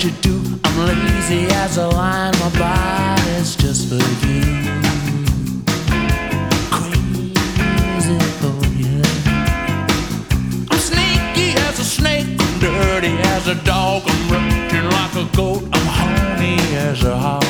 what you do. I'm lazy as a lion, my body's just for you. Crazy for you. I'm sneaky as a snake, I'm dirty as a dog, I'm raging like a goat, I'm horny as a hog.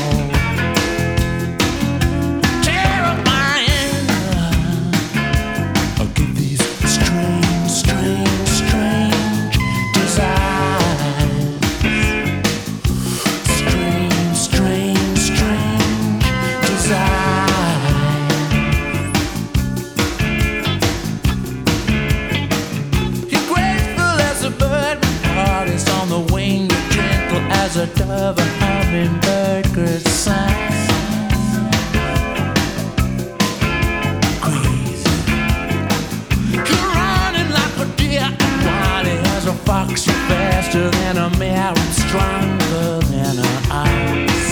As a dove, a hummingbird could sigh. Crazy. You're running like a deer, wily as a fox. You're faster than a mare, I'm stronger than an ox.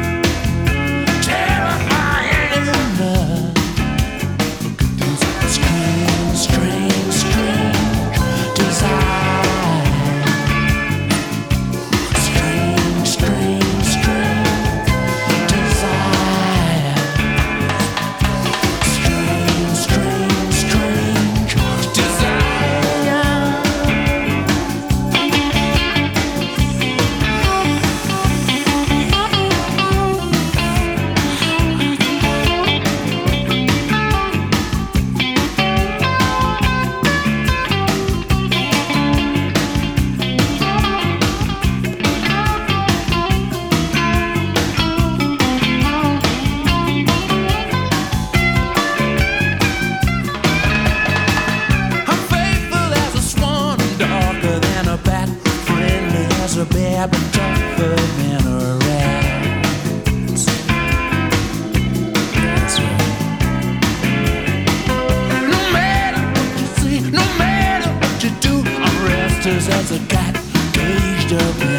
Terrifying love. Look at these strange, strange, strange desires. A bear, but tougher than a rat. That's right. No matter what you see, no matter what you do, I'm restless as a cat, caged up.